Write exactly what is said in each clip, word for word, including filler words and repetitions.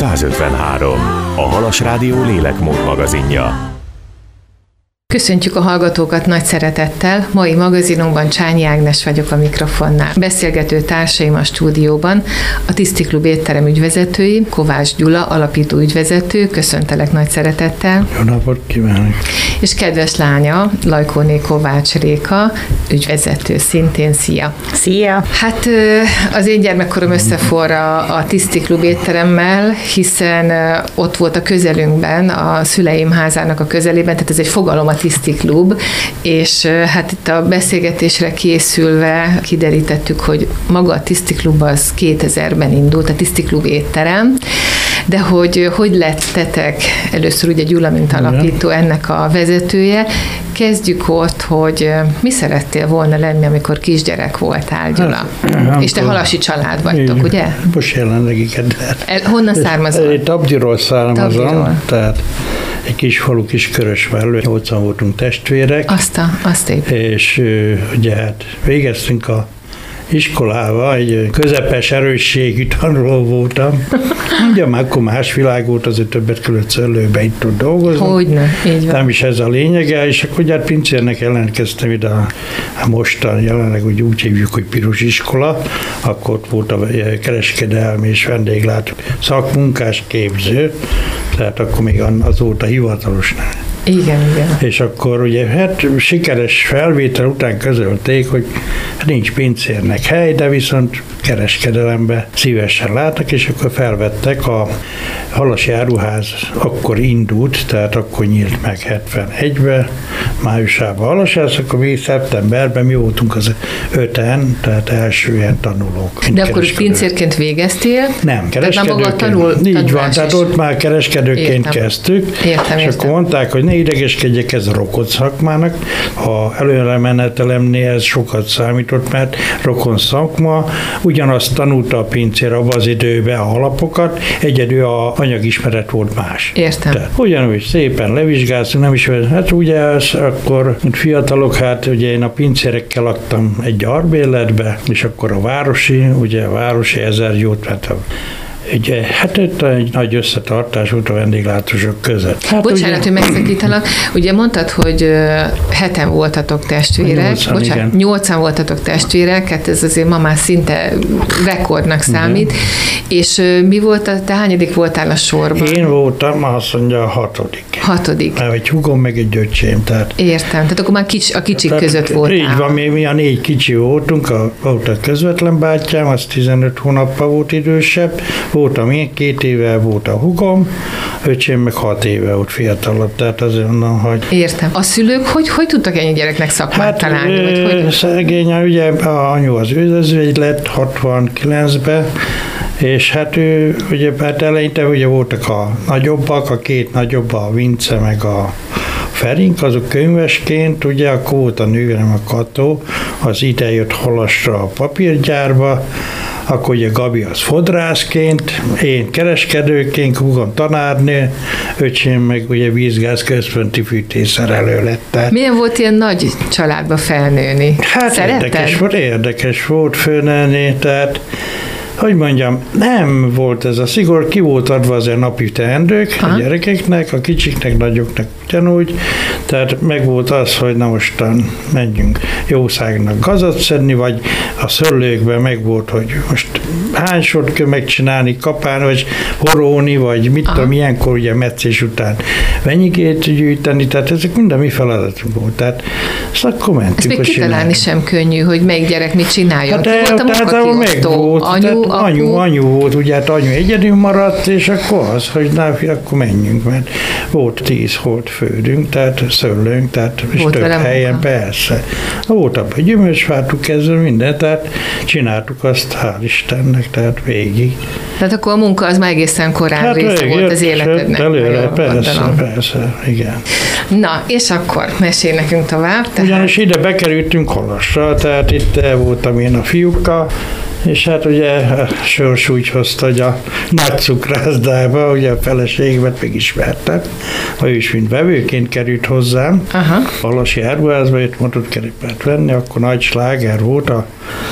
száz ötvenhárom. A Halas Rádió lélekmód magazinja. Köszöntjük a hallgatókat nagy szeretettel. Mai magazinunkban Csányi Ágnes vagyok a mikrofonnál. Beszélgető társaim a stúdióban a Tiszti Klub étterem ügyvezetői, Kovács Gyula, alapító ügyvezető, köszöntelek nagy szeretettel. Jó napot kívánok! És kedves lánya, Lajkóné Kovács Réka, ügyvezető szintén. Szia! Szia! Hát az én gyermekkorom összeforr a, a Tiszti Klub étteremmel, hiszen ott volt a közelünkben, a szüleim házának a közelében, tehát ez egy fogalom, a Tiszti Klub, és hát itt a beszélgetésre készülve kiderítettük, hogy maga a Tiszti Klub az kétezerben indult, a Tiszti Klub étterem, de hogy hogy lettetek először ugye Gyula, mint alapító, ennek a vezetője. Kezdjük ott, hogy mi szerettél volna lenni, amikor kisgyerek voltál, Gyula? Hát, és te halasi család vagytok, én, ugye? Most jelenleg igen. Honnan származol? Én Tabdiról származom, tehát egy kis falu, kis Körösvárló, nyolcan voltunk testvérek. Azt a, azt épp. És ugye hát végeztünk a iskolába, egy közepes erősségű tanuló voltam. Ugye már akkor más világ volt, azért többet kellett szőlőbe itt tud dolgozni. Hogyne, így van. Nem is ez a lényege, és akkor ugye hát pincérnek jelentkeztem ide a, a mostan, jelenleg úgy, úgy hívjuk, hogy Piros iskola, akkor ott volt a kereskedelmi és vendéglátó szakmunkás képző, tehát akkor még az volt a hivatalos neve. Igen, igen. És akkor ugye hát sikeres felvétel után közölték, hogy nincs pincérnek hely, de viszont kereskedelembe szívesen látnak, és akkor felvettek a Halasi Áruház, akkor indult, tehát akkor nyílt meg hetvenegyben, májusában Halasház, akkor mi szeptemberben mi voltunk az öten, tehát első ilyen tanulók. De akkor pincérként végeztél? Nem, kereskedőként. Tanul, így van, tehát ott már kereskedőként értem. kezdtük, Értem, és értem. akkor mondták, hogy ne idegeskedjek, ez rokon szakmának. A előre menetelemnél ez sokat számított, mert rokon szakma, ugyanazt tanulta a pincér abban az időben a alapokat, egyedül a anyagismeret volt más. Értem. Tehát ugyanúgy szépen levizsgáltunk, nem is, hát ugye ez, akkor fiatalok, hát ugye én a pincérekkel laktam egy albérletbe, és akkor a városi, ugye a városi ezer jót, mert a Ugye, hát itt egy nagy összetartás volt a vendéglátósok között. Hát Bocsánat, ugye, hogy megszakítalak. Ugye mondtad, hogy heten voltatok testvérek. Nyolcan, Bocsánat, igen. nyolcan voltatok testvérek, hát ez azért ma már szinte rekordnak számít. Igen. És mi volt, a, te hányadik voltál a sorban? Én voltam, azt mondja, a hatodik. Hatodik. Mert egy húgom, meg egy öcsém. Tehát, értem, tehát akkor már kics, a kicsik tehát, között voltál. Így van, mi, mi a négy kicsi voltunk, a, volt a közvetlen bátyám, az tizenöt hónappal volt idősebb, voltam én, két éve volt a húgom, öcsém meg hat éve volt fiatalabb, tehát azért mondom, hogy... Értem. A szülők hogy, hogy tudtak ennyi gyereknek szakmát hát, találni? Vagy hogy? Szegény, ugye a anyu az őzözőgy lett hatvankilencben, és hát ő, ugye hát eleinte ugye voltak a nagyobbak, a két nagyobb, a Vince meg a Ferink, azok könyvesként, ugye akkor volt a nővérem, a Kató, az ide jött Halasra a papírgyárba, akkor ugye Gabi az fodrászként, én kereskedőként, húgom tanárnő, öcsém meg ugye vízgáz központi fűtésszerelő lett. Tehát milyen volt ilyen nagy családba felnőni? hát Szeretted? érdekes volt, érdekes volt fölnőni, tehát hogy mondjam, nem volt ez a szigor, ki volt adva az a napi teendők a gyerekeknek, a kicsiknek, nagyoknak ugyanúgy, tehát meg volt az, hogy na mostan menjünk jószágnak gazat szedni, vagy a szőlőkben meg volt, hogy most hány sort kell megcsinálni, kapálni, vagy horóni, vagy mit Aha. tudom, ilyenkor ugye meccés után venyigét gyűjteni, tehát ezek mind a mi feladatunk volt, tehát ezt akkor mentünk. Ezt még kitalálni sem könnyű, hogy melyik gyerek mit csináljon. Hát de, volt a tehát meg volt, anyu, anyu, anyu volt, ugye hát anyu egyedül maradt, és akkor az, hogy na, akkor menjünk, mert volt tíz holt földünk, tehát szőlőnk, tehát és több helyen, munka. Persze. Volt abban gyümölcsfátuk kezdve minden, tehát csináltuk azt, hál' Istennek, tehát végig. Tehát akkor a munka az már egészen korán hát része volt az életednek. Előre, persze, gondolom. persze, igen. Na, és akkor mesélj nekünk tovább. Tehát... Ugyanis ide bekerültünk Halasra, tehát itt voltam én a fiúkkal, És hát ugye a sors úgy hozta, hogy a nagy cukrászdába, ugye a feleségemet megismertem, ő is mint vevőként került hozzám, aha. Alasi áruházba, itt motorkerepet venni, akkor nagy sláger volt a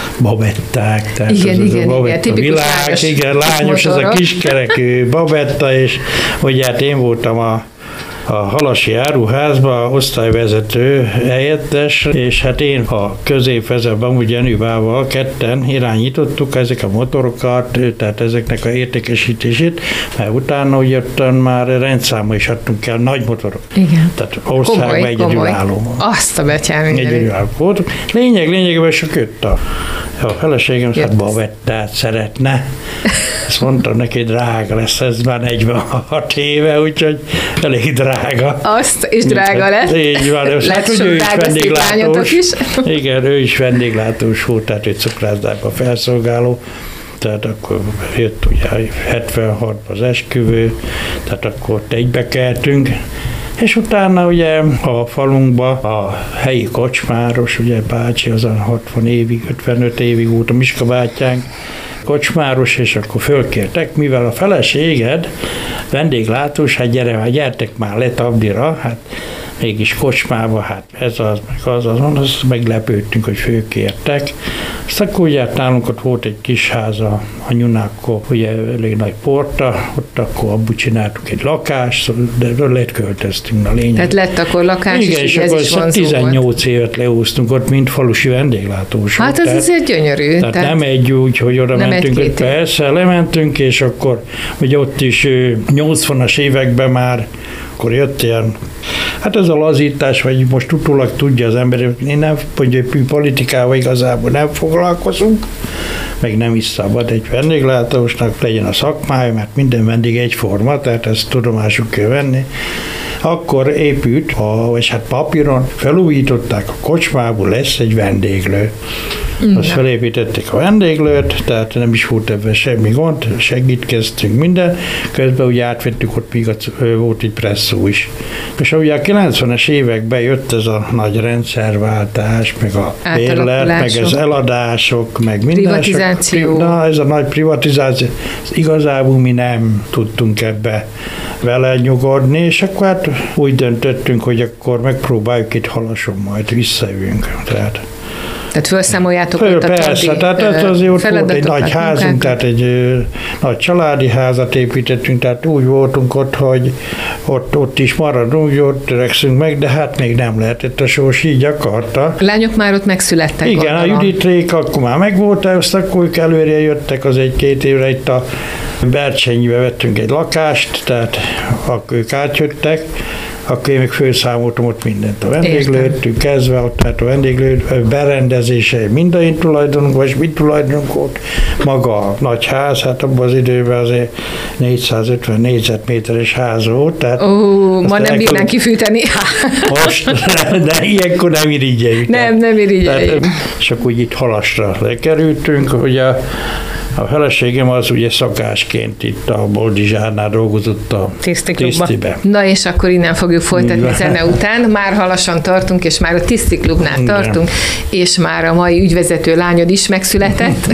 babetták, tehát igen, az igen, a babetta igen, világ, igen, lányos, ez a kiskerekű babetta, és ugye hát én voltam a a Halasi áruházba osztályvezető helyettes, és hát én a középvezetben, amúgy Jenőbával ketten irányítottuk ezek a motorokat, tehát ezeknek a értékesítését, mert utána jöttön már rendszámba is adtunk el nagy motorok. Igen. Tehát országban egyedülálló. Azt a betyár egyedülálló volt. Lényeg, lényegében csak jött a, a feleségem, hát bavettát szeretne. Azt mondtam neki, drága lesz, ez már negyvenhat éve, úgyhogy elég drága. Azt is drága lett. Így van. Lett hát, sok ő is drága vendéglátós. is. Igen, ő is vendéglátós volt, tehát egy cukrászdába felszolgáló. Tehát akkor jött ugye hetvenhatban az esküvő, tehát akkor ott egybe keltünk. És utána ugye a falunkba a helyi kocsmáros, ugye bácsi, azon hatvan évig, ötvenöt évig volt a Miska bátyánk, kocsmáros, és akkor fölkértek, mivel a feleséged vendéglátós, hát gyere, hát gyertek már le Tabdira, hát mégis kocsmába, hát ez az, meg az, azon, az meglepődtünk, hogy fölkértek. Azt akkor ugye nálunk ott volt egy kis ház a anyunákkal, ugye elég nagy porta, ott akkor abból csináltuk egy lakást, de lehet költöztünk a lényeg. Tehát lett akkor lakás igen, is, és ez akkor is vonzó tizennyolc volt. évet leúztunk ott, mint falusi vendéglátós. Hát ez tehát, azért gyönyörű. Tehát, tehát nem egy úgy, hogy oda mentünk, hogy persze, lementünk, és akkor ugye ott is nyolcvanas években már akkor jött ilyen, hát ez a lazítás, vagy most utólag tudja az ember, én nem, hogy politikával igazából nem foglalkozunk, meg nem is szabad egy vendéglátósnak legyen a szakmája, mert minden vendég egyforma, tehát ezt tudomásuk kell venni. Akkor épült, a, vagy hát papíron felújították a kocsmából, lesz egy vendéglő. Mm, azt felépítették a vendéglőt, tehát nem is volt ebben semmi gond, segítkeztünk minden, közben ugye átvettük, ott még volt egy presszó is. És ugye a kilencvenes években jött ez a nagy rendszerváltás, meg a bérlet, meg az eladások, meg minden. Privatizáció. Na, ez a nagy privatizáció, igazából mi nem tudtunk ebbe vele nyugodni, és akkor hát úgy döntöttünk, hogy akkor megpróbáljuk itt Halason, majd visszajövünk. Tehát Tehát felszámoljátok Föl, ott a persze, tadi, tehát ez azért ott volt egy nagy házunk, munkát. tehát egy ö, nagy családi házat építettünk, tehát úgy voltunk ott, hogy ott, ott is maradunk, úgy ott törekszünk meg, de hát még nem lehetett, a sors így akarta. Lányok már ott megszülettek. Igen, a Judit Réka akkor már megvolt, azt akkor ők előre jöttek, az egy-két évre itt a Bercsényibe vettünk egy lakást, tehát akkor ők átjöttek, akkor én még fölszámoltam ott mindent. A vendéglőtünk kezdve, ott, tehát a vendéglő berendezése minden tulajdonunk, vagy mit tulajdonunk volt, maga a nagy ház, hát abban az időben azért négyszázötven négyzetméteres ház volt. Tehát Ó, ma nem bírnánk kifűteni. Most, de ilyenkor nem irigyeljük. Nem, nem irigyeljük. És akkor úgy itt Halasra lekerültünk, hogy a A feleségem az ugye szakásként itt a Boldizsárnál dolgozott a Tisztibe. Na és akkor innen fogjuk folytatni zene után. Már Halason tartunk, és már a Tiszti Klubnál tartunk, és már a mai ügyvezető lányod is megszületett.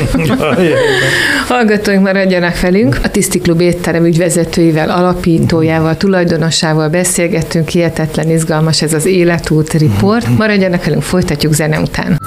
Hallgatóink maradjanak velünk. A Tiszti Klub étterem ügyvezetőivel, alapítójával, tulajdonosával beszélgettünk. Hihetetlen izgalmas ez az életút riport. Maradjanak velünk, folytatjuk zene után.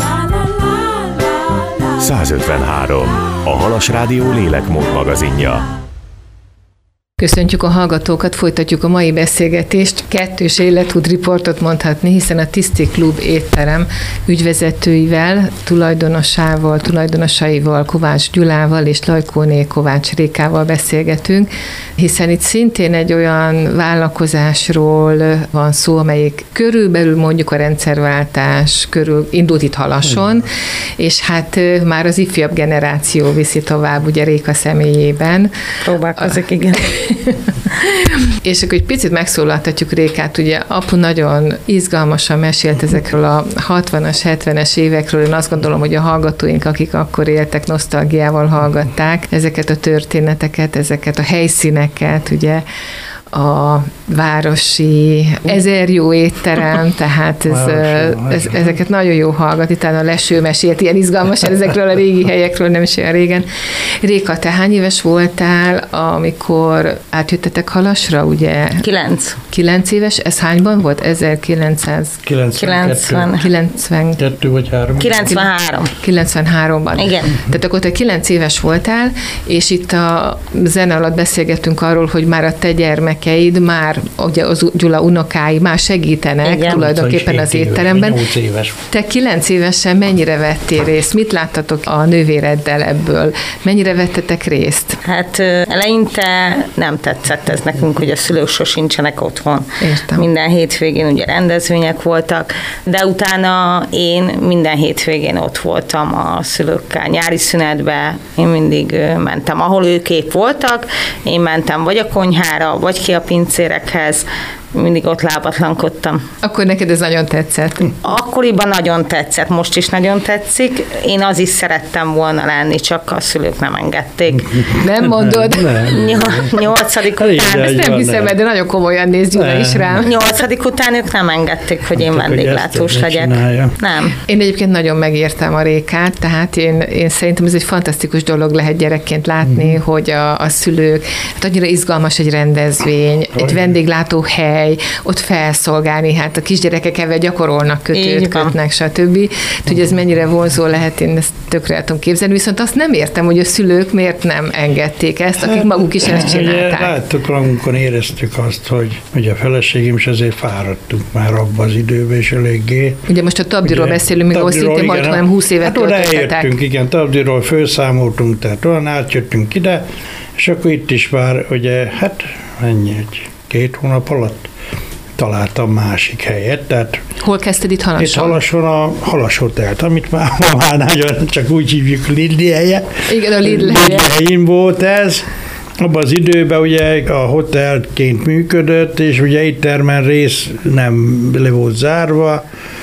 százötvenhárom. A Halas Rádió lélekmód magazinja. Köszöntjük a hallgatókat, folytatjuk a mai beszélgetést. Kettős életút riportot mondhatni, hiszen a Tiszti Klub étterem ügyvezetőivel, tulajdonosával, tulajdonosaival, Kovács Gyulával és Lajkóné Kovács Rékával beszélgetünk, hiszen itt szintén egy olyan vállalkozásról van szó, amelyik körülbelül mondjuk a rendszerváltás körül indult itt Halason, mm. és hát már az ifjabb generáció viszi tovább, ugye Réka személyében. Próbálkozik, igen. És akkor egy picit megszólaltatjuk Rékát, ugye apu nagyon izgalmasan mesélt ezekről a hatvanas, hetvenes évekről, én azt gondolom, hogy a hallgatóink, akik akkor éltek, nosztalgiával hallgatták ezeket a történeteket, ezeket a helyszíneket, ugye a városi, ezer jó étterem, tehát ez, ez, ezeket nagyon jó hallgatni, talán a Leső mesélt ilyen izgalmasan ezekről a régi helyekről, nem is olyan régen. Réka, te hány éves voltál, amikor átjöttetek Halasra, ugye? Kilenc. Kilenc éves, ez hányban volt? ezerkilencszázkilencvenkettő vagy három? kilencvenhárom. kilencvenháromban. Igen. Tehát akkor te kilenc éves voltál, és itt a zene alatt beszélgettünk arról, hogy már a te gyermekeid, már ugye az Gyula unokái már segítenek igen. tulajdonképpen az étteremben. Te kilenc évesen mennyire vettél részt? Mit láttatok a nővéreddel ebből? Mennyire vettetek részt? Hát eleinte nem tetszett ez nekünk, hogy a szülők sosincsenek otthon. Értem. Minden hétvégén ugye rendezvények voltak, de utána én minden hétvégén ott voltam a szülőkkel. Nyári szünetbe én mindig mentem, ahol ők épp voltak, én mentem vagy a konyhára, vagy ki a pincérekhez, mindig ott lábatlankodtam. Akkor neked ez nagyon tetszett? Akkoriban nagyon tetszett, most is nagyon tetszik. Én az is szerettem volna lenni, csak a szülők nem engedték. Nem mondod? Nem, nem. Nyolcadik után... Ezt nem hiszem, de nagyon komolyan néz Gyula is rám. Nyolcadik után ők nem engedték, hogy én vendéglátós legyek. Nem. Én egyébként nagyon megértem a Rékát, tehát én, én szerintem ez egy fantasztikus dolog lehet gyerekként látni, mm. hogy a, a szülők, hát annyira izgalmas egy rendezvény, egy vendéglátó hely, ott felszolgálni, hát a kisgyerekek ebben gyakorolnak, kötőt kötnek, stb. Hogy ez mennyire vonzó lehet, én ezt tökre el tudom képzelni, viszont azt nem értem, hogy a szülők miért nem engedték ezt, akik maguk is ezt csinálták. Láttuk, magunkon éreztük azt, hogy ugye a feleségem is azért fáradtunk már abban az időben is eléggé. Ugye most a Tabdiról beszélünk, még szintén majd hanem húsz évet töltöttetek. Hát oda eljöttünk, igen, Tabdiról felszámoltunk, tehát olyan átjöttünk ide, és akkor itt is már, ugye, hát ennyi, egy két hónap alatt találtam másik helyet. Tehát hol kezdted itt Halason? Itt Halason a Halas Hotelt, amit már, már nagyon csak úgy hívjuk Lidli helye. Igen, a Lidli helye. helyén volt ez. Abban az időben ugye a hotelként működött, és ugye éttermen rész nem le volt zárva.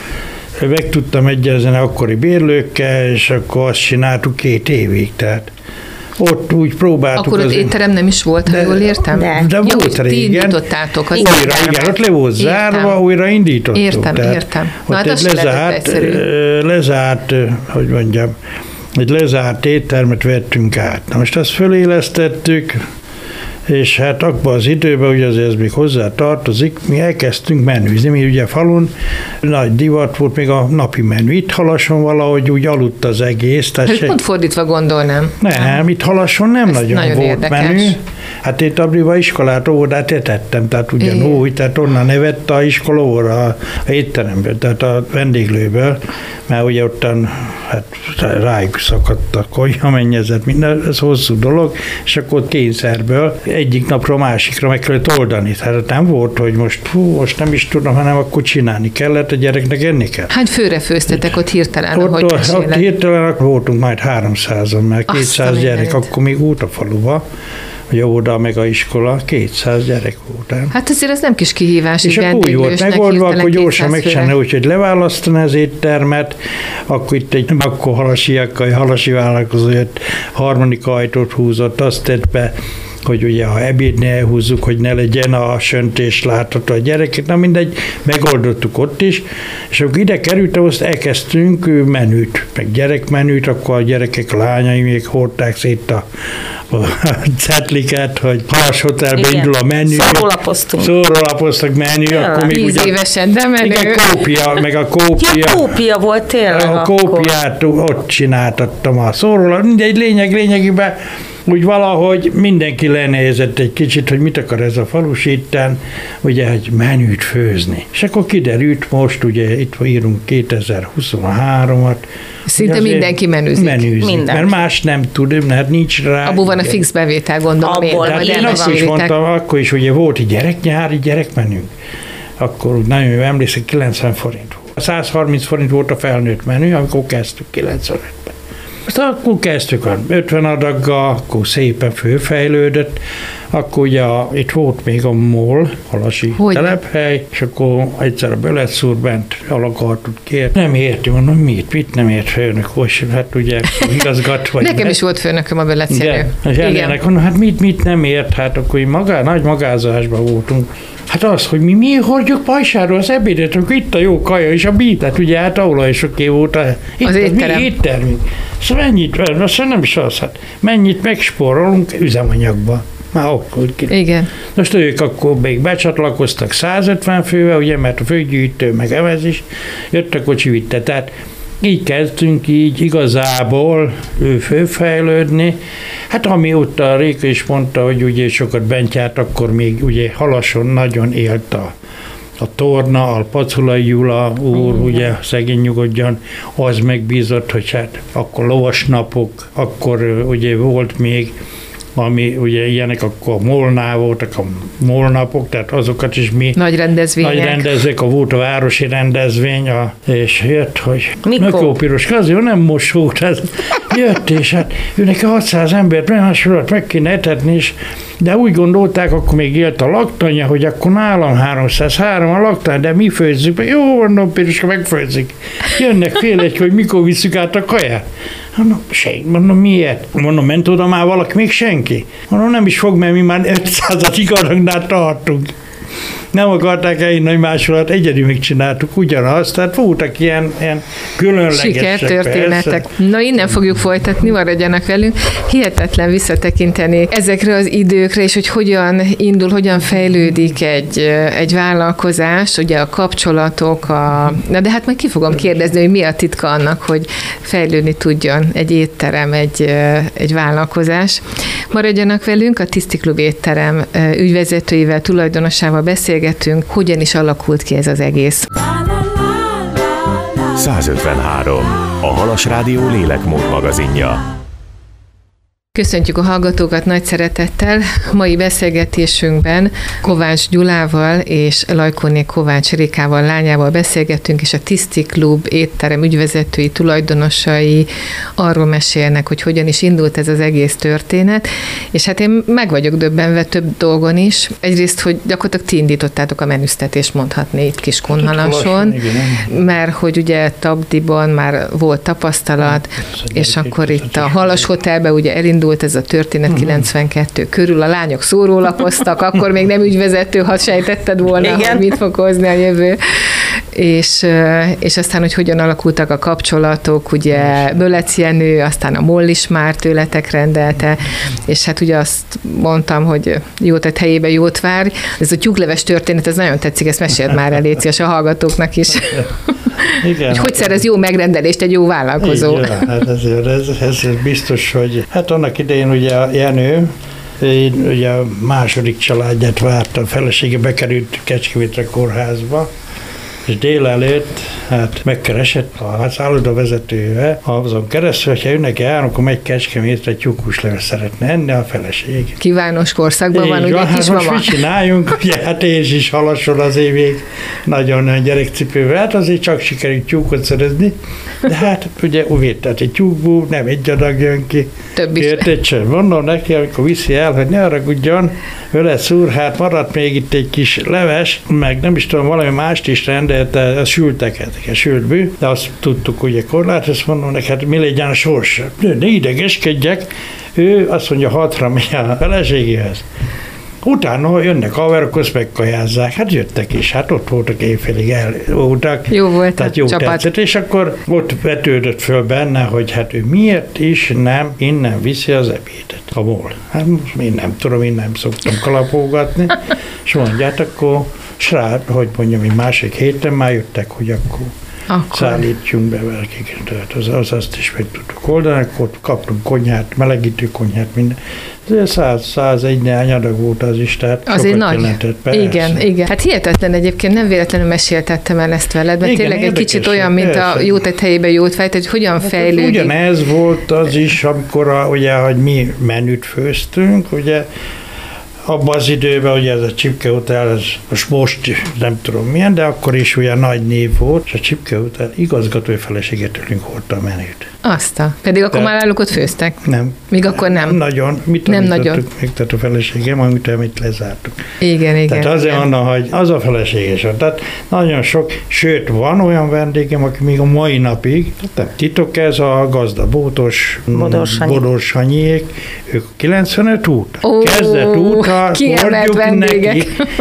Meg tudtam egyezni akkori bérlőkkel, és akkor azt csináltuk két évig, tehát ott úgy próbáltuk. Akkor ott étterem nem is volt, ha jól értem? De, de jó, volt régen. Ti indítottátok az újra, igen, ott le volt zárva, értem. Újra indítottuk. Értem, értem. Na, hát egy lezárt, lezárt, hogy mondjam, egy lezárt éttermet vettünk át. Na most azt fölélesztettük, és hát abban az időben, ugye azért ez még hozzá tartozik, mi elkezdtünk menüzni, mi ugye falun nagy divat volt még a napi menü. Itt Halason valahogy úgy aludt az egész. Ez pont fordítva gondolnám. Nem, itt Halason nem ez nagyon, nagyon volt érdekes. Menü. Hát én Tabriba iskolát, óvodát etettem, tehát ugyanúgy, tehát onnan nevett a iskola óra a, a étteremből, tehát a vendéglőből, mert ugye ottan hát rájuk szakadt a konyhamennyezet, minden, ez hosszú dolog, és akkor ott kényszerből egyik napról másikra meg kellett oldani. Tehát nem volt, hogy most, hú, most nem is tudom, hanem akkor csinálni kellett, a gyereknek enni kell. Hány főre főztetek ott hirtelen, ott, ahogy ott, ott hirtelen voltunk majd háromszázan, mert kétszáz gyerek, akkor még út a faluba, hogy óvoda meg a iskola, kétszáz gyerek volt. Hát azért ez nem kis kihívás. És akkor úgy volt megoldva, akkor gyorsan megcsinálni, úgyhogy leválasztani az éttermet, akkor itt egy akkor halasiakkal, halasi vállalkozó jött, harmadik ajtót húzott, azt tett be, hogy ugye ha ebédnél elhúzzuk, hogy ne legyen a söntés látható a gyerekek, na mindegy, megoldottuk ott is, és akkor ide került, azt elkezdtünk menüt, meg gyerekmenüt, akkor a gyerekek, a lányai még hordták szét a, a cetliket, hogy Halas Hotelbe indul a menü. Szórólapoztunk. Szórólapoztak menü, ja, akkor még tíz évesen, de menü. Igen, kópia, meg a kópia. Ja, kópia volt tényleg A akkor. kópiát ott csináltattam a szórólap, mindegy, lényeg, lényegében úgy valahogy mindenki lenézett egy kicsit, hogy mit akar ez a falusi itten, ugye egy menüt főzni. És akkor kiderült most, ugye itt írunk kétezer-huszonháromat. Szinte mindenki menüzik. Menüzik, mindenki. Mert más nem tud, mert nincs rá. Abból van a fix bevétel, gondolom. Abból, én, én akkor is mondtam, akkor is ugye volt egy gyereknyári gyerekmenünk. Akkor úgy nagyon jó emlékszem, kilencven forint volt. százharminc forint volt a felnőtt menü, amikor kezdtük kilencvenötben. Aztán akkor kezdtük a ötven adaggal, akkor szépen fölfejlődött, akkor ugye a, itt volt még a MOL, Halasi hogy? Telephely, és akkor egyszer a Bölec úr bent alakartot kért. Nem érti, mondom, mit, mit nem ért főnök, hogy hát ugye igazgat vagy. Nekem is volt főnököm a Bölec Jenő. És Jenőnek mondom, hát mit, mit nem ért, hát akkor magá, nagy magázásban voltunk. Hát az, hogy mi mi hordjuk pajsáról az ebédet, akkor itt a jó kaja és a bít, hát ugye hát a olajosoké volt a, itt az étterem. Mi éttermünk. Szóval mennyit, azt nem is az, hát mennyit megspórolunk üzemanyagba. Már akkor ki. Igen. Most ők akkor még becsatlakoztak százötven fővel, ugye, mert a főgyűjtő meg evez is jött a kocsi vitte. Tehát így kezdtünk így igazából ő fölfejlődni. Hát amióta a Réka is mondta, hogy ugye sokat bent járt, akkor még ugye Halason nagyon élt a, a torna, a Paculai Gyula úr, mm. ugye szegény nyugodjan, az megbízott, hogy hát akkor lovasnapok, akkor ugye volt még, ami ugye ilyenek, akkor Molnál voltak a molnapok, tehát azokat is mi... Nagy rendezvények. Nagy rendezvények, a volt a városi rendezvény, a, és jött, hogy... Mikor? Piroska, azért nem most volt, ez jött, és hát őnek hatszáz embert megmásolat meg kéne etetni, és, de úgy gondolták, akkor még élt a laktanya, hogy akkor nálam háromszázhárom a laktany, de mi főzzük, jó, mondom, Piroska, megfőzik. Jönnek fél egy, hogy mikor visszük át a kaját. Mondom, senki, mondom, miért? Mondom, ment oda már valaki, még senki. Mondom, nem is fog, mert mi már ötszázas aragnál tartunk. Nem akarták elinni, hogy másolat, egyedül megcsináltuk ugyanazt, tehát voltak ilyen, ilyen különlegesek. Sikertörténetek. Na, innen fogjuk folytatni, maradjanak velünk. Hihetetlen visszatekinteni ezekre az időkre, és hogy hogyan indul, hogyan fejlődik egy, egy vállalkozás, ugye a kapcsolatok, a... Na, de hát majd ki fogom kérdezni, hogy mi a titka annak, hogy fejlődni tudjon egy étterem, egy, egy vállalkozás. Maradjanak velünk, a Tiszti Klub étterem ügyvezetőivel, tulajdonosával beszélgetünk, hogyan is alakult ki ez az egész. százötvenhárom. A Halas Rádió lélekmód magazinja. Köszöntjük a hallgatókat nagy szeretettel. Mai beszélgetésünkben Kovács Gyulával és Lajkonné Kovács Rékával, lányával beszélgettünk, és a Tiszti Klub étterem ügyvezetői, tulajdonosai arról mesélnek, hogy hogyan is indult ez az egész történet, és hát én meg vagyok döbbenve több dolgon is. Egyrészt, hogy gyakorlatilag ti indítottátok a menüztetést, mondhatni itt Kiskunhalason, mert hogy ugye Tabdiban már volt tapasztalat, és akkor itt a Halas Hotelben ugye elindult ez a történet kilencvenkettő körül, a lányok szórólapoztak, akkor még nem ügyvezető, ha sejtetted volna, igen, hogy mit fog hozni a jövő. És, és aztán, hogy hogyan alakultak a kapcsolatok, ugye Bölec Jenő, aztán a Moll is már tőletek rendelte, és hát ugye azt mondtam, hogy jó tett helyébe jót várj. Ez a tyúkleves történet, ez nagyon tetszik, ezt meséld már el, légy szíves, a hallgatóknak is. Igen, hogy hogy szerez jó megrendelést egy jó vállalkozó? Igen, hát ezért, ez, ez biztos, hogy hát annak idején ugye a Jenő, én ugye a második családját várta, a felesége bekerült Kecskemétre kórházba, és délelőtt hát megkeresett a szállodavezetője azon keresztül, hogyha önnek járunk, akkor megy Kecskemétre, tyúkhúsleves szeretne enni a feleség. Kívános korszakban van, ugye hát kismama? Most mit csináljunk? Ugye, hát én is Halason azért még nagyon gyerekcipővel, hát azért csak sikerült tyúkot szerezni, de hát ugye úgy, tehát egy tyúkból nem egy adag jön ki. Több is. Érted sem? Mondom neki, amikor viszi el, hogy ne haragudjon, Bölec úr, hát maradt még itt egy kis leves, meg nem is tudom, valami mást is rendelte, a sülteket, a sültbű, de azt tudtuk ugye korlát, azt mondom neki, hát mi legyen a sors? Ne idegeskedjek, ő azt mondja, hatra megy a feleségéhez. Utána jönnek haverok, azt megkajázzák. Hát jöttek is, hát ott voltak éjfélig el voltak. Jó volt tehát a jó csapat. Tetszett, és akkor ott vetődött föl benne, hogy hát ő miért is nem innen viszi az ebédet a Moll. Hát most én nem tudom, én nem szoktam kalapolgatni. És mondját, akkor srác, hogy mondjam, hogy másik héten már jöttek, hogy akkor, akkor. szállítjunk be velkik. Tehát az, az azt is meg tudtuk oldani, akkor kaptunk konyhát, melegítő konyhát, minden. száz százegy néhány adag volt az is, tehát azért nagy. Jelentett, persze. Igen, igen. Hát hihetetlen egyébként, nem véletlenül meséltettem el ezt veled, mert igen, tényleg egy kicsit olyan, mint persze. A jó tett helyébe jót fejt, hogy hogyan hát fejlődik. Ugyanez volt az is, amikor a, ugye, hogy mi menüt főztünk, ugye abban az időben, ugye ez a Csipke Hotel, ez most, most nem tudom milyen, de akkor is ugye nagy név volt, és a Csipke Hotel igazgatói felesége tőlünk hordta a menüt. Azt a. Pedig akkor de, már álluk ott főztek. Nem. Még akkor nem. Nem nagyon. Mit nem nagyon. Még, tehát a feleségem, amit, amit lezártuk. Igen, igen. Tehát azért igen. mondom, hogy az a feleséges van. Tehát nagyon sok, sőt, van olyan vendégem, aki még a mai napig, nem titok ez a gazda Bótos, Bodor Sanyiék, ők kilencvenöt óta. Ó, kezdett óta, hordjuk neki.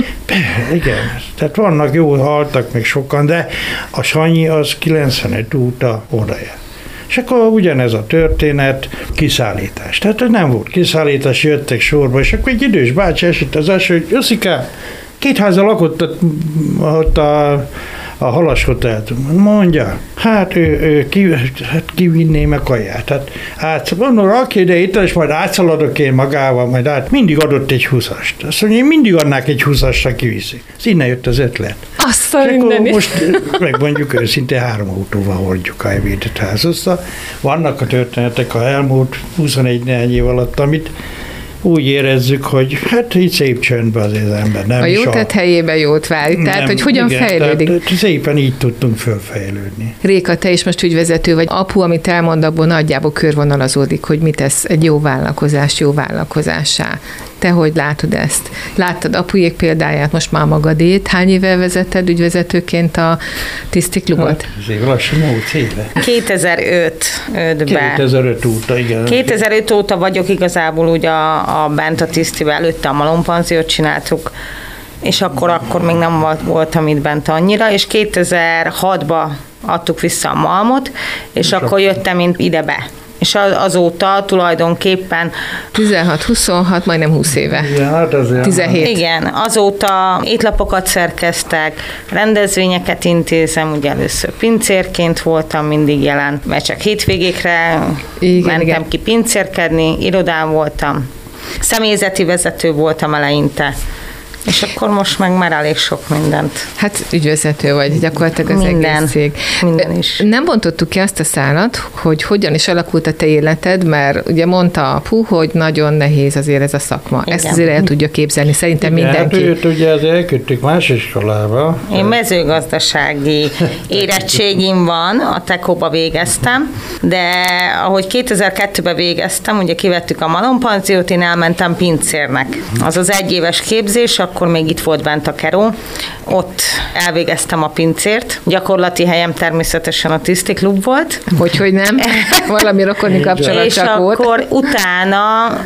Igen, tehát vannak jó, haltak még sokan, de a Sanyi az kilencvenöt óta odajár. És akkor ugyanez a történet, kiszállítás. Tehát nem volt kiszállítás, jöttek sorba, és akkor egy idős bácsi esett az eső, hogy Joszikám, két háza lakott ott, ott a, a Halas Hotelt. Mondja, hát ő, ő ki, hát kivinné meg kaját. Hát át, mondom, rakj ide itt, és majd átszaladok én magával, majd át. Mindig adott egy húszast. Azt mondja, én mindig adnák egy húszasra kiviszi. Ez innen jött az ötlet. Azt a mindenit. Most megmondjuk őszintén három autóval hordjuk a ebédet házozza. Vannak a történetek a elmúlt huszonegy év alatt, amit úgy érezzük, hogy hát így szép csöndben azért az ember. Nem a jó tett helyébe jót vár. Tehát, nem, hogy hogyan igen, fejlődik. Tehát szépen így tudtunk fölfejlődni. Réka, te is most ügyvezető vagy. Apu, amit elmond, abból nagyjából körvonalazódik, hogy mit tesz egy jó vállalkozás jó vállalkozássá. Te hogy látod ezt? Láttad apujék példáját, most már magadét. Hány éve vezetted ügyvezetőként a Tiszti Klubot? Hát, azért lassan múlt éve. kétezer-ötben. kétezer-öt óta, igen. kétezer-öt óta vagyok igazából ugye a, a bent a Tisztivel, előtte a malompanziót csináltuk, és akkor, akkor még nem voltam itt bent annyira, és kétezer-hatban adtuk vissza a malmot, és, és akkor jöttem én ide be. És azóta tulajdonképpen... tizenhat huszonhat, majdnem húsz éve. Igen, hát azért tizenhét. Igen, azóta étlapokat szerkeztek, rendezvényeket intézem, ugye először pincérként voltam mindig jelen, mert csak hétvégékre igen, mentem igen. ki pincérkedni, irodán voltam, személyzeti vezető voltam eleinte. És akkor most meg már elég sok mindent. Hát ügyvezető vagy, gyakorlatilag az minden, egész cég. Minden is. Nem bontottuk ki azt a szálat, hogy hogyan is alakult a te életed, mert ugye mondta a apu, hogy nagyon nehéz azért ez a szakma. Igen. Ezt azért el tudja képzelni, szerintem igen, mindenki. Hát őt ugye azért elküldtük más iskolába. Én mezőgazdasági érettségim van, a Tekóba végeztem, de ahogy kétezer-kettőben végeztem, ugye kivettük a malompanziót, én elmentem pincérnek. Az az egyéves képzés, akkor még itt volt bent a Keró. Ott elvégeztem a pincért. Gyakorlati helyem természetesen a Tiszti Klub volt. Hogyhogy nem? Valami rokoni kapcsolat és csak volt. És akkor utána...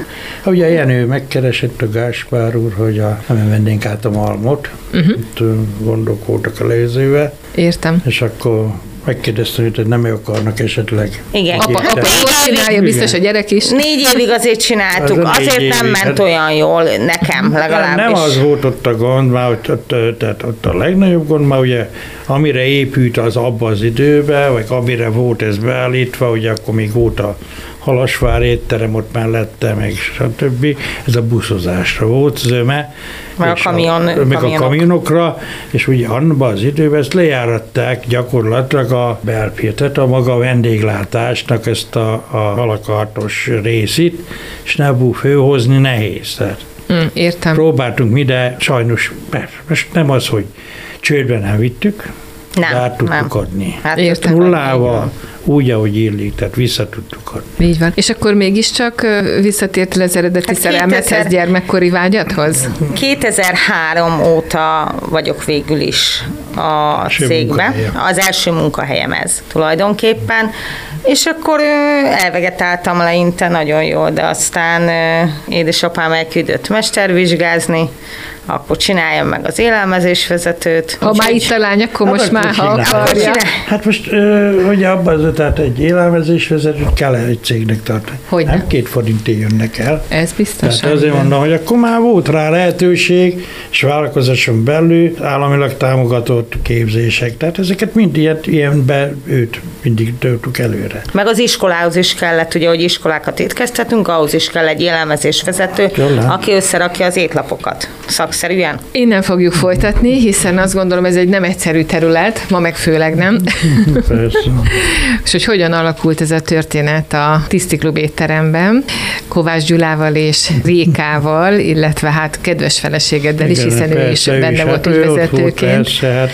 Ugye Jenő megkeresett a Gáspár úr, hogy a, nem vennénk át a malmot. Uh-huh. Itt gondok voltak a lejzővel. Értem. És akkor megkérdeztem, hogy nem akarnak esetleg. Igen. Apa, apa csinálja, biztos a gyerek is. Négy évig azért csináltuk, az azért évig. Nem ment hát, olyan jól nekem legalábbis. Nem az volt ott a gond, már ott, ott, tehát ott a legnagyobb gond, már ugye amire épült az abba az időben, vagy amire volt ez beállítva, ugye akkor még volt a Halasvár étterem ott mellette, meg stb. Ez a buszozásra volt zöme. Meg a, kamion, a, meg a kamionokra, és ugye abban az időben ezt lejáratták gyakorlatilag a belpirtet, a maga vendéglátásnak ezt a, a halakartos részét, és ne főhozni nehéz. Tehát mm, értem. Próbáltunk mi, de sajnos most nem az, hogy csődben nem vittük, nem, de át tudtuk nem. adni. Hát értem. Nullával, úgy, ahogy illik, tehát vissza tudtuk adni. Így van. És akkor mégiscsak visszatértél az eredeti hát szerelmethez, gyermekkori vágyadhoz? kétezer-három óta vagyok végül is a cégben. Az első munkahelyem ez tulajdonképpen. És akkor elvegetáltam leinte nagyon jól, de aztán édesapám elküldött mestervizsgázni, akkor csináljam meg az élelmezésvezetőt. Ha már itt a lány, akkor most már, ha akarja. Hát most, hogy abban az, tehát egy élelmezésvezetőt kell egy cégnek tartani. Hogy nem? Két forintért jönnek el. Ez biztos. Tehát azért mondom, hogy akkor már volt rá lehetőség, és vállalkozáson belül államilag támogatott képzések. Tehát ezeket mind ilyen, ilyenbe őt mindig töltük előre. Meg az iskolához is kellett, ugye, hogy iskolákat étkeztetünk, ahhoz is kell egy élelmezésvezető, Jolán. aki összerakja az étlapokat. Szakszerűen? Innen fogjuk folytatni, hiszen azt gondolom, ez egy nem egyszerű terület, ma meg főleg nem. Persze. És hogy hogyan alakult ez a történet a Tiszti Klub étteremben, Kovács Gyulával és Rékával, illetve hát kedves feleségeddel is, hiszen igen, ő is persze, benne ő volt hát ügyvezetőként. Persze, hát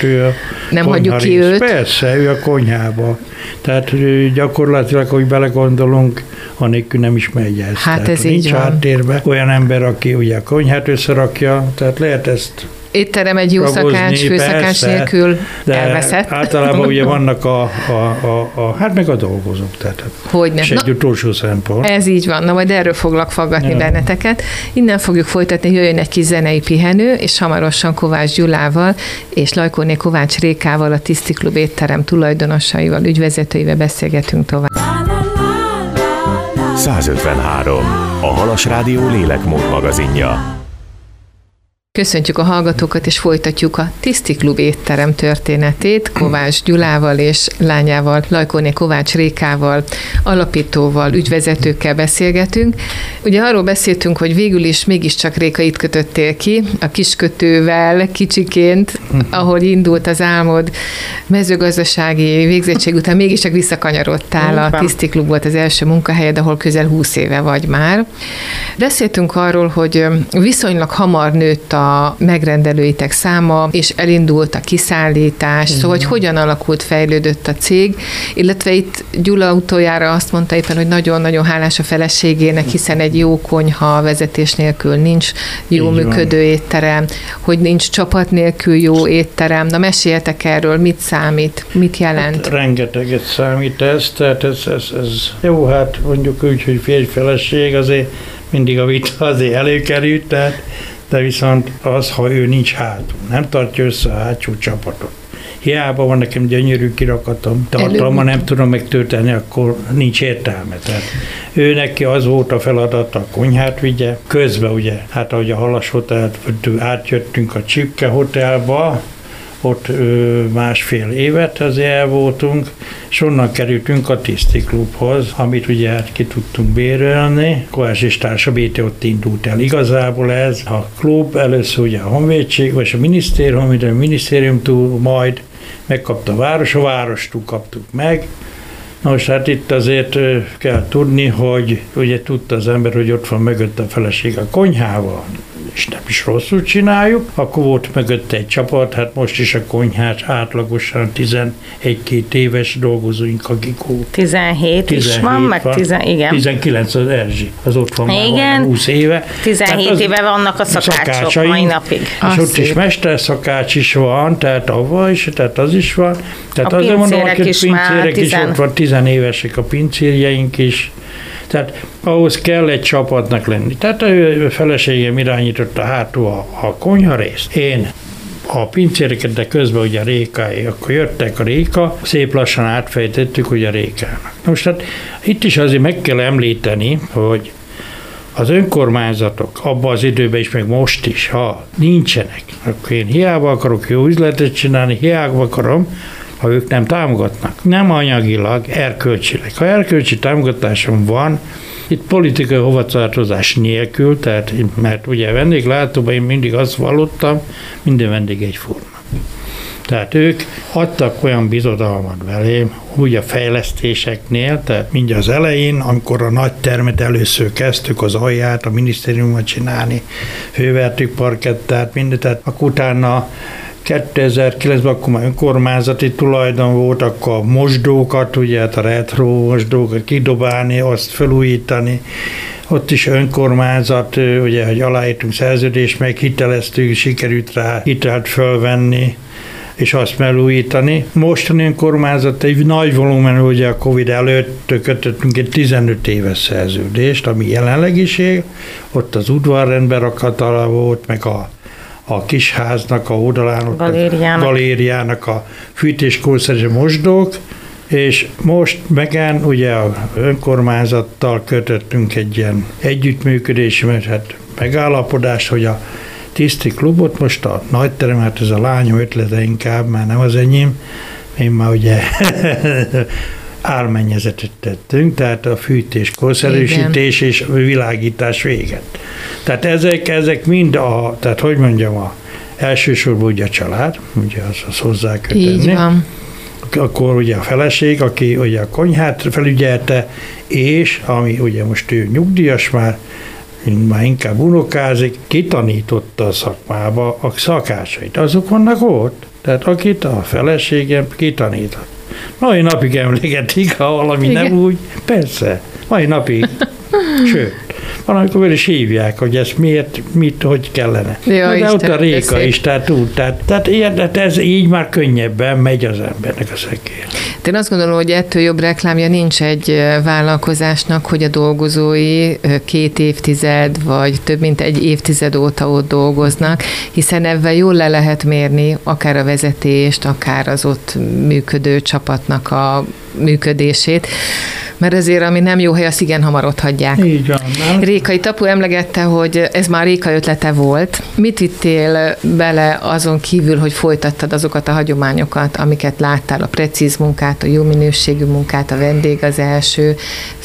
ő a Nem hagyjuk ki őt. Persze, ő a konyhába. Tehát gyakorlatilag, hogy belegondolunk, anélkül nem is megy ez. Hát tehát, ez nincs így van. háttérben olyan ember, aki ugye a konyhát összerakja, tehát lehet ezt Étterem egy jó ragozni, szakács, főszakács persze, nélkül de elveszett. általában ugye vannak a, a, a, a, hát meg a dolgozók, tehát Hogyne. és egy utolsó szempont. Ez így van, na majd erről foglak faggatni ja. benneteket. Innen fogjuk folytatni, jöjjön egy kis zenei pihenő, és hamarosan Kovács Gyulával és Lajkóné Kovács Rékával, a Tiszti Klub étterem tulajdonosaival, ügyvezetőivel beszélgetünk tovább. százötvenhárom. A Halas Rádió lélekmód magazinja. Köszöntjük a hallgatókat, és folytatjuk a Tiszti Klub étterem történetét Kovács Gyulával és lányával, Lajkóné Kovács Rékával, alapítóval, ügyvezetőkkel beszélgetünk. Ugye arról beszéltünk, hogy végül is mégiscsak Réka, itt kötöttél ki, a kiskötővel, kicsiként, ahol indult az álmod, mezőgazdasági végzettség után mégiscsak visszakanyarodtál, a Tiszti Klub volt az első munkahelyed, ahol közel húsz éve vagy már. Beszéltünk arról, hogy viszonylag hamar nőtt a a megrendelőitek száma, és elindult a kiszállítás, mm. szóval hogy hogyan alakult, fejlődött a cég, illetve itt Gyula utoljára azt mondta éppen, hogy nagyon-nagyon hálás a feleségének, hiszen egy jó konyha vezetés nélkül nincs jó Így működő van. étterem, hogy nincs csapat nélkül jó étterem. Na meséljetek erről, mit számít, mit jelent? Hát, rengeteget számít ez, tehát ez, ez, ez jó, hát mondjuk úgy, hogy férj-feleség, azért mindig a vita azért előkerült, tehát de viszont az, ha ő nincs hátul, nem tartja össze a hátsó csapatot. Hiába van nekem gyönyörű kirakatom, tartalma nem tudom megtölteni, akkor nincs értelme. Tehát ő neki az volt a feladata, a konyhát vigye. Közben ugye, hát ahogy a Halas Hotelt átjöttünk a Csipke Hotelba, ott ö, másfél évet azért el voltunk, és onnan kerültünk a Tiszti Klubhoz, amit ugye hát ki tudtunk bérelni. Kovács és Társa bé té ott indult el. Igazából ez a klub, először ugye a Honvédség, vagy a minisztérium, a minisztériumtól majd megkapta a város, a várostól kaptuk meg. Nos, hát itt azért kell tudni, hogy ugye tudta az ember, hogy ott van mögött a feleség a konyhával, és nem is rosszul csináljuk, akkor volt mögött egy csapat, hát most is a konyhát átlagosan tizenegy-két éves dolgozóink, akik ott. tizenhét is van, meg tizen, igen. tizenkilenc az Erzsi, az ott van igen. már húsz éve. tizenhét éve vannak a szakácsok mai napig. És Azt ott is mesterszakács is van, tehát avval is, tehát az is van. Tehát a azért mondom, pincérek hogy is pincérek is tizen... ott van, tizenévesek a pincérjeink is. Tehát ahhoz kell egy csapatnak lenni. Tehát a feleségem irányította hátul a, a konyha részt. Én a pincéreket, de közben ugye a Rékáé, akkor jöttek a Réka, szép lassan átfejtettük ugye a Rékának. Most hát itt is azért meg kell említeni, hogy az önkormányzatok abban az időben is, meg most is, ha nincsenek, akkor én hiába akarok jó üzletet csinálni, hiába akarom, ha ők nem támogatnak. Nem anyagilag, erkölcsileg. Ha erkölcsi támogatásom van, itt politikai hovatartozás nélkül, tehát, mert ugye vendéglátóban én mindig azt vallottam, minden vendég egyforma. Tehát ők adtak olyan bizodalmat velém, úgy a fejlesztéseknél, tehát mindjárt az elején, amikor a nagy termet először kezdtük az alját, a minisztériumot csinálni, fővertük parkettát, mindent, tehát akkor utána kétezer-kilencben akkor már önkormányzati tulajdon volt, akkor a mosdókat, ugye hát a retro mosdókat kidobálni, azt felújítani. Ott is önkormányzat, ugye, hogy aláírtunk szerződést, meg hiteleztük, sikerült rá hitelt fölvenni, és azt felújítani. Mostani önkormányzat egy nagy volumenű, ugye a Covid előtt kötöttünk egy tizenöt éves szerződést, ami jelenleg is él. Ott az udvarrendben rakatala volt, meg a a kisháznak a oldalán, a galériának. galériának a fűtéskórszerű mosdók, és most megen ugye a önkormányzattal kötöttünk egy ilyen együttműködési, mert hát megállapodás, hogy a Tiszti Klubot most a nagyterem, hát ez a lányom ötlete inkább, már nem az enyém, én már ugye álmennyezetet tettünk, tehát a fűtés, korszerűsítés és a világítás véget. Tehát ezek, ezek mind a, tehát hogy mondjam, a, elsősorban ugye a család, ugye az, az hozzá kell tenni. Így van. Akkor ugye a feleség, aki ugye a konyhát felügyelte, és ami ugye most ő nyugdíjas már, már inkább unokázik, kitanította a szakmába a szakácsait. Azok vannak ott. Tehát akit a feleségem kitanított. Mai napig emléketik, ha valami Igen. nem úgy, persze, mai napig. Sőt, van, amikor is hívják, hogy ezt miért, mit, hogy kellene. Ja, de Isten, ott a Réka szép. is, tehát úgy, tehát, tehát ilyen, tehát ez így már könnyebben megy az embernek a szekér. Én azt gondolom, hogy ettől jobb reklámja nincs egy vállalkozásnak, hogy a dolgozói két évtized, vagy több mint egy évtized óta ott dolgoznak, hiszen ebben jól le lehet mérni akár a vezetést, akár az ott működő csapatnak a működését, mert azért, ami nem jó hely, azt igen hamar ott hagyják. Így van. Nem? Rékai Tapu emlegette, hogy ez már Réka ötlete volt. Mit vittél bele azon kívül, hogy folytattad azokat a hagyományokat, amiket láttál, a precíz munkát, a jó minőségű munkát, a vendég az első.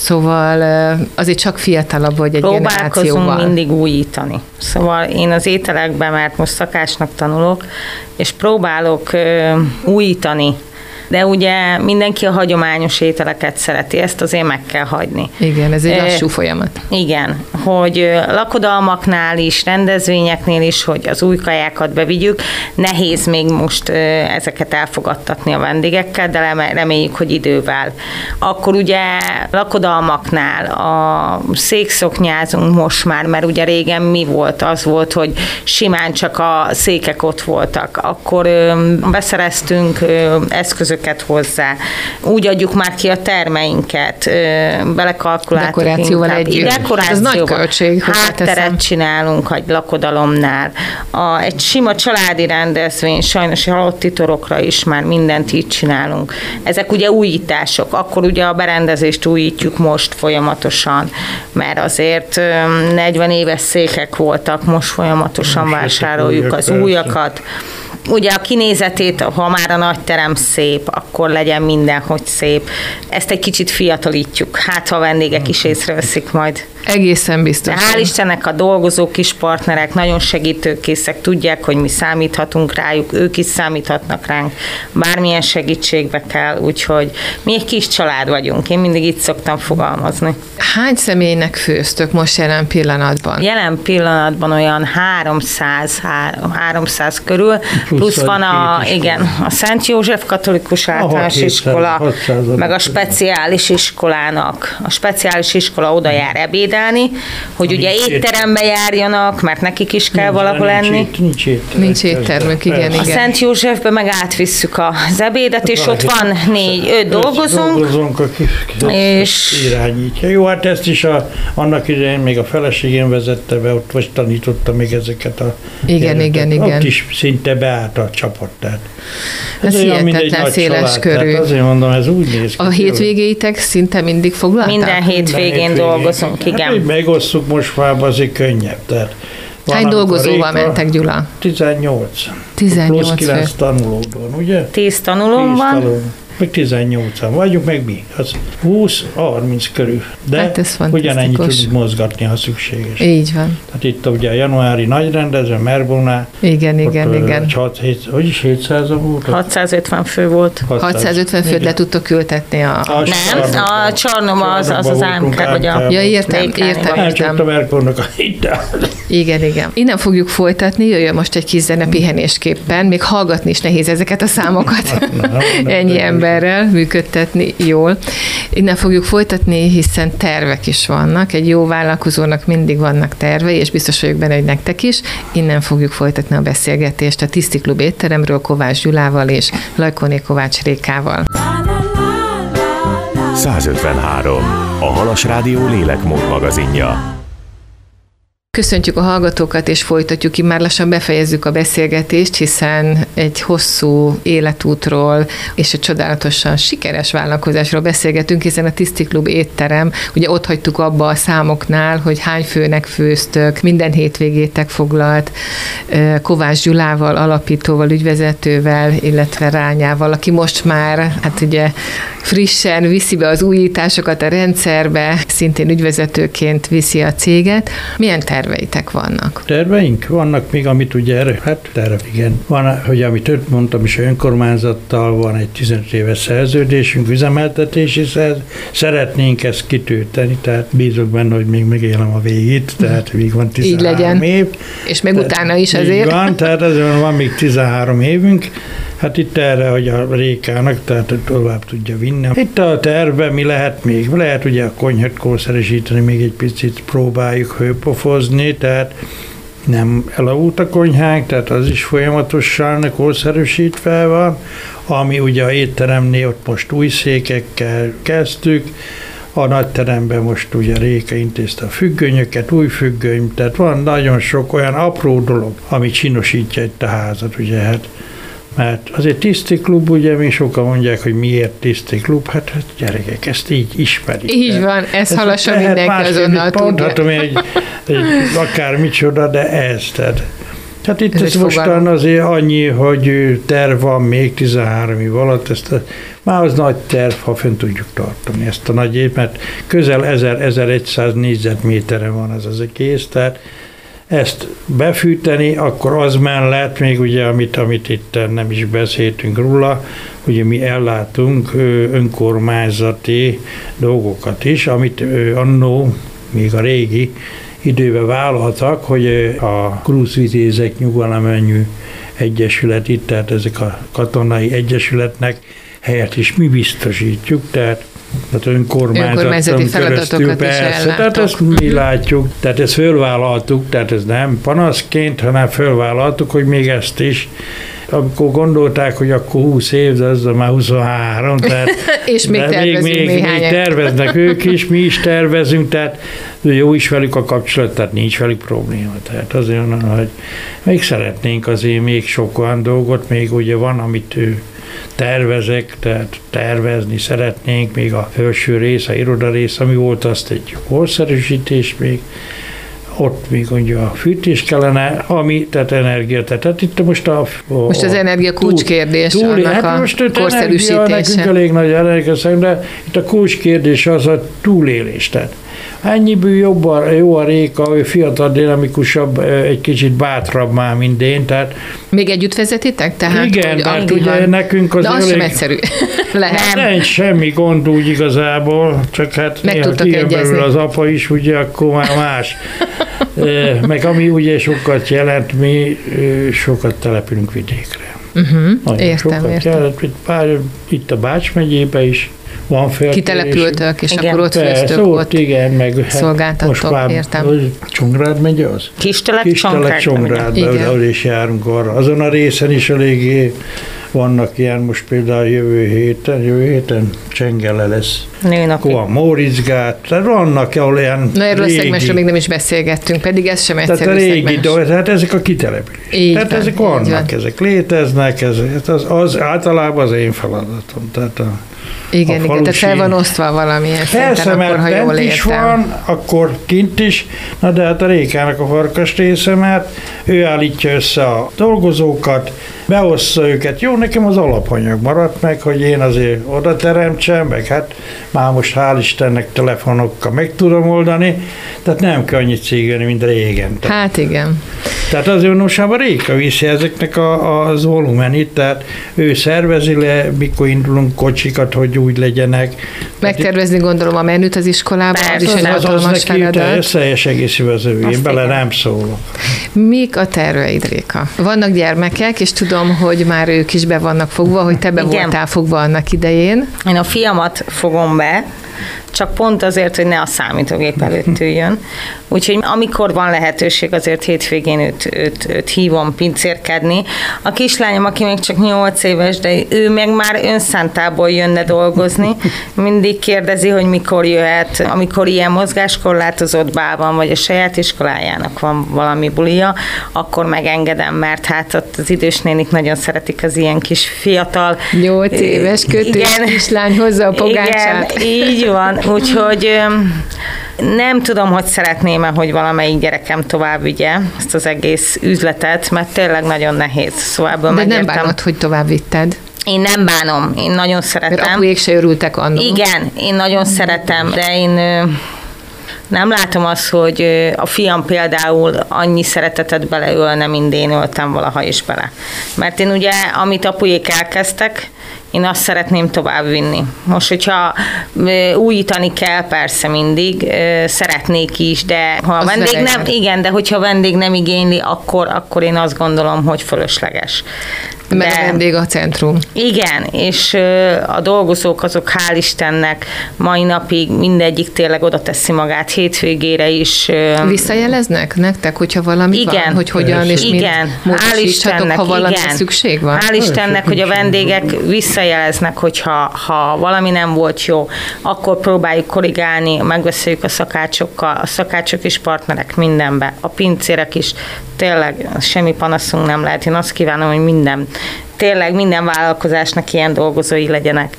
Szóval azért csak fiatalabb vagy egy generációval. Próbálkozunk mindig újítani. Szóval én az ételekben, mert most szakácsnak tanulok, és próbálok ö, újítani. De ugye mindenki a hagyományos ételeket szereti, ezt azért meg kell hagyni. Igen, ez egy lassú folyamat. Igen, hogy lakodalmaknál is, rendezvényeknél is, hogy az új kajákat bevigyük. Nehéz még most ezeket elfogadtatni a vendégekkel, de reméljük, hogy idővel. Akkor ugye lakodalmaknál a székszoknyázunk most már, mert ugye régen mi volt? Az volt, hogy simán csak a székek ott voltak. Akkor beszereztünk eszközöket hozzá. Úgy adjuk már ki a termeinket, belekalkuláltuk. Dekorációval együtt. Dekorációval. Ez nagy költség. Hátteret csinálunk egy lakodalomnál. A, egy sima családi rendezvény, sajnos a halotti torokra is már mindent így csinálunk. Ezek ugye újítások. Akkor ugye a berendezést újítjuk most folyamatosan, mert azért negyven éves székek voltak, most folyamatosan most vásároljuk az újakat. Ugye a kinézetét, ha már a nagy terem szép, akkor legyen mindenhogy szép. Ezt egy kicsit fiatalítjuk, hát ha a vendégek is észreveszik majd. Egészen biztos. De hál' Istennek a dolgozók is partnerek, nagyon segítőkészek, tudják, hogy mi számíthatunk rájuk, ők is számíthatnak ránk, bármilyen segítségbe kell, úgyhogy mi egy kis család vagyunk, én mindig itt szoktam fogalmazni. Hány személynek főztök most jelen pillanatban? Jelen pillanatban olyan háromszáz, háromszáz körül, plusz, plusz van a, igen, a Szent József Katolikus Általános Iskola, meg a speciális iskolának. A speciális iskola oda jár ebédelni, hogy ugye étterembe járjanak, mert nekik is kell nincs, valahol nincs lenni. Ét, nincs étterem. Nincs éttermük, igen, igen. A Szent Józsefbe meg átvisszük az ebédet, és ott van négy, öt dolgozunk. Dolgozunk, aki és irányítja. Jó, hát ezt is a, annak idején még a feleségén vezette be, ott most tanította még ezeket a igen, gyereket. igen, igen. Ott is szinte beállt a csapat. Tehát ez hihetetlen széles körű. Azért mondom, ez úgy néz ki. A hétvégéitek szinte mindig foglalták? Minden hétvégén dolgozunk, igen. Hát, megosszuk most már, azért könnyebb. Tehát hány dolgozóval mentek, Gyula? tizennyolc. tizennyolc plusz kilenc tanulódon, ugye? tíz tanulón van. Tanuló. Meg tizennyolcan vagyunk, meg mi? Az húsz-harminc körül. De hát ugyanennyit tudunk mozgatni, ha szükséges. Így van. Tehát itt ugye a januári nagy rendező, Merbónál. Igen, igen, igen. Hogy is hétszázan volt? hatszázötven fő volt. hatszázötven főt le tudtok ültetni a... a nem, a Csarnom az, az az ámker, vagy a... Ja, értem, értem, értem. Nem csak a Merbónak a hitel. Igen, igen. Innen fogjuk folytatni, jöjjön most egy kis zene pihenésképpen, még hallgatni is nehéz ezeket a számokat. Ennyi emberrel működtetni jól. Innen fogjuk folytatni, hiszen tervek is vannak. Egy jó vállalkozónak mindig vannak tervei, és biztos vagyok benne, hogy nektek is. Innen fogjuk folytatni a beszélgetést a Tiszti Klub étteremről Kovács Gyulával és Lajkóné Kovács Rékával. százötvenhárom. A Halas Rádió lélekmód magazinja. Köszöntjük a hallgatókat, és folytatjuk, így már lassan befejezzük a beszélgetést, hiszen egy hosszú életútról és egy csodálatosan sikeres vállalkozásról beszélgetünk, hiszen a Tiszti Klub étterem, ugye ott hagytuk abba a számoknál, hogy hány főnek főztök, minden hétvégétek foglalt, Kovács Gyulával, alapítóval, ügyvezetővel, illetve Rányával, aki most már, hát ugye frissen viszi be az újításokat a rendszerbe, szintén ügyvezetőként viszi a céget. Milyen terv terveitek vannak? Terveink vannak még, amit ugye erre, hát terve, igen. Van, hogy amit mondtam is, önkormányzattal van egy tizenöt éves szerződésünk, üzemeltetési szerződés. Szeretnénk ezt kitölteni, tehát bízok benne, hogy még megélem a végét, tehát még van tizenhárom év. És még tehát utána is azért. Van, tehát ezért van még tizenhárom évünk. Hát itt erre, hogy a Rékának, tehát tovább tudja vinni. Itt a terve mi lehet még? Lehet ugye a konyhát korszerűsíteni, még egy picit próbáljuk hőpofozni, tehát nem elavult a konyhánk, tehát az is folyamatosan korszerűsítve van, ami ugye a étteremnél ott most új székekkel kezdtük, a nagyteremben most ugye Réka intézte a függönyöket, új függöny, tehát van nagyon sok olyan apró dolog, ami csinosítja itt a házat, ugye hát. Mert azért tisztiklub, ugye mi sokan mondják, hogy miért tisztiklub, hát, hát gyerekek, ezt így ismerik. Így van, ez halasson mindenki azonnal tudja. Mondhatom egy, egy akár micsoda, de ez, tehát. Hát itt ez, ez mostan fogalom. Azért annyi, hogy terv van még tizenhárom év alatt, ezt a, már az nagy terv, ha fönn tudjuk tartani ezt a nagy év, mert közel ezer-ezerszáz négyzetméterre van az az egész, tehát ezt befűteni, akkor az mellett még ugye, amit, amit itt nem is beszéltünk róla, ugye mi ellátunk önkormányzati dolgokat is, amit annó, még a régi időben vállaltak, hogy a Krúzvitézek Nyugalommennyű Egyesület itt, tehát ezek a katonai egyesületnek helyett is mi biztosítjuk, tehát tehát önkormányzati feladatokat is ellátok. Tehát ezt mi látjuk, tehát ezt fölvállaltuk, tehát ez nem panaszként, hanem fölvállaltuk, hogy még ezt is. Amikor gondolták, hogy akkor húsz év, de ez már huszonhárom, tehát és még tervezünk még, még, még terveznek ők is, mi is tervezünk, tehát jó is velük a kapcsolat, tehát nincs velük probléma. Tehát azért mondom, hogy még szeretnénk azért még sok olyan dolgot, még ugye van, amit ő tervezek, tehát tervezni szeretnénk, még a felső rész, a iroda rész, ami volt, azt egy korszerűsítés még, ott még ugye a fűtés kellene, ami, tehát energia, tehát itt most a... a most az energia kulcskérdés, túl, annak hát a most korszerűsítése. Nekünk elég nagy energia, de itt a kulcskérdés az a túlélés, tehát ennyiből jobb a, jó a Réka, ő fiatal, dinamikusabb, egy kicsit bátrabb már, mint én, tehát... Még együtt vezetitek? Tehát, igen, hogy tehát ugye nekünk az... De az elég, sem egyszerű. Lehet. Nem, semmi gond úgy igazából, csak hát meg néha kijön az apa is, ugye, akkor már más. Meg ami ugye sokat jelent, mi sokat települünk vidékre. Uh-huh, értem, értem. Jelent, itt a Bács megyébe is van feltérés. Kitelepültök, és igen. akkor ott főztök, ott, ott igen, meg szolgáltattok, hát értem. Csongrád megye az? Kistelek, Kistelek Csongrádba, ahol is járunk arra. Azon a részen is eléggé vannak ilyen, most például jövő héten, jövő héten Csengele lesz. Akkor van Móricgát, tehát vannak, ahol ilyen na, erről régi, a szegmensről még nem is beszélgettünk, pedig ez sem egyszerű tehát a régi szegmens. dolgok, tehát ezek a kitelepülések. Így tehát van, ezek vannak, van. ezek léteznek, ez, az, az általában az én feladatom. Tehát a, igen, a igen, tehát fel van osztva valamilyen persze, szinten, akkor, ha jól is értem. van, akkor kint is, na de hát a Rékának a farkas része, mert ő állítja össze a dolgozókat, beossza őket. Jó, nekem az alapanyag maradt meg, hogy én azért oda teremtsem, meg hát már most hál' Istennek telefonokkal meg tudom oldani, tehát nem kell annyit cégelni, mint régen. Hát igen. Tehát azért nosában a Réka viszi ezeknek a, az volumenit, tehát ő szervezi le, mikor indulunk kocsikat, hogy úgy legyenek. Megtervezni gondolom a menüt az iskolában, az is egy hatalmas feladat. Az teljes egészében az ő, én bele nem szólok. Mik a terveid, Réka? Vannak gyermekek, és tudom, hogy már ők is be vannak fogva, hogy te be igen. voltál fogva annak idején. Én a fiamat fogom be, csak pont azért, hogy ne a számítógép előtt üljön. Úgyhogy amikor van lehetőség, azért hétvégén őt, őt, őt hívom pincérkedni. A kislányom, aki még csak nyolc éves, de ő meg már önszántából jönne dolgozni. Mindig kérdezi, hogy mikor jöhet, amikor ilyen mozgáskorlátozott bában, vagy a saját iskolájának van valami bulia, akkor megengedem, mert hát ott az idős nénik nagyon szeretik az ilyen kis fiatal. Nyolc éves kötős kislány hozza a pogácsát. Igen, így van. Úgyhogy nem tudom, hogy szeretném-e, hogy valamelyik gyerekem tovább vigye ezt az egész üzletet, mert tényleg nagyon nehéz. Szóval de megértem. nem bánod, hogy tovább vitted? Én nem bánom, én nagyon szeretem. Mert apujék se örültek annól. Igen, én nagyon szeretem, de én Nem látom azt, hogy a fiam például annyi szeretetet beleölne, mint én öltem valaha is bele. Mert én ugye, amit apujék elkezdtek, én azt szeretném továbbvinni. Most, hogyha újítani kell, persze mindig, szeretnék is, de ha a vendég nem, igen, de hogyha a vendég nem igényli, akkor, akkor én azt gondolom, hogy fölösleges. Mert de, a vendég a centrum. Igen, és a dolgozók azok hál' Istennek mai napig mindegyik tényleg oda teszi magát hétvégére is. Visszajeleznek nektek, hogyha valami igen, van, hogy hogyan és igen, mint hál' Istennek, ha valami igen. szükség van? Hál' Istennek, hogy a vendégek visszajeleznek, hogyha ha valami nem volt jó, akkor próbáljuk korrigálni, megbeszéljük a szakácsokkal, a szakácsok is partnerek mindenbe, a pincérek is, tényleg semmi panaszunk nem lehet. Én azt kívánom, hogy minden, tényleg minden vállalkozásnak ilyen dolgozói legyenek.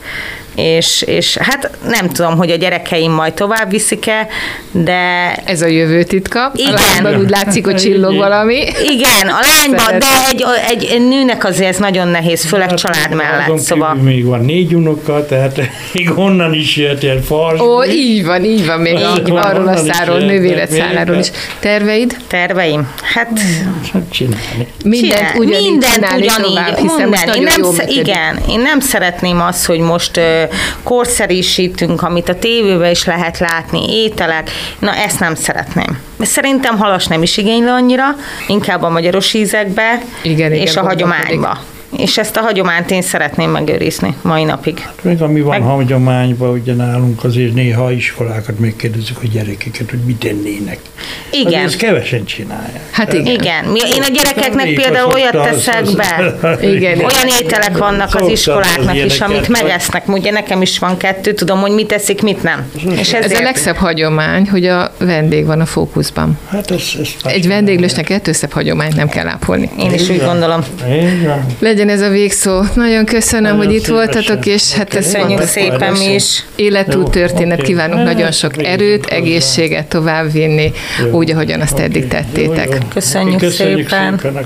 És, és hát nem tudom, hogy a gyerekeim majd tovább viszik-e, de... Ez a jövő titka. Igen. A lányban úgy látszik, hogy csillog valami. Igen, a lányban, de egy, egy nőnek azért ez nagyon nehéz, főleg hát, család mellett. Szóval... Még van négy unoka, tehát még onnan is jött ilyen fars. Ó, így van, így van, még így van, arról a száról, nővéred száláról is. Terveid? Terveim? Hát... Csinálni. Mindent ugyanígy mindent csinálni ugyanígy, tovább, hiszen most nagyon én nem jó sz- Igen, én nem szeretném azt, hogy most korszerűsítünk, amit a tévében is lehet látni, ételek, na ezt nem szeretném. Szerintem halas nem is igényli annyira, inkább a magyaros ízekbe, igen, és igen, a hagyományba. És ezt a hagyományt én szeretném megőrizni mai napig. Hát még ami van Meg... hagyományban, ugye nálunk azért néha iskolákat megkérdezzük a gyerekeket, hogy mit ennének. Igen. Azért ezt kevesen csinálják. Hát igen. igen. Én a gyerekeknek például olyat teszek be. Igen. Olyan ételek vannak az iskoláknak is, amit megesznek. Ugye nekem is van kettő, tudom, hogy mit eszik, mit nem. És ez a legszebb hagyomány, hogy a vendég van a fókuszban. Hát ez, ez egy vendéglősnek ettől szebb hagyományt nem kell ápolni. Én is úgy gondolom. Legyen ez a végszó. Nagyon köszönöm, nagyon hogy itt voltatok, és hát ez köszönjük szépen mi is. Életút történet, kívánunk nagyon sok erőt, egészséget továbbvinni, úgy, ahogyan azt eddig tettétek. Köszönjük, Köszönjük szépen. szépen.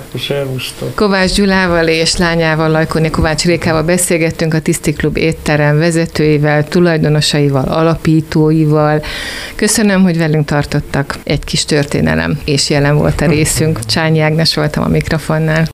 Kovács Gyulával és lányával, Lajkóné Kovács Rékával beszélgettünk, a Tiszti Klub étterem vezetőivel, tulajdonosaival, alapítóival. Köszönöm, hogy velünk tartottak. Egy kis történelem, és jelen volt a részünk. Csányi Ágnes voltam a mikrofonnál.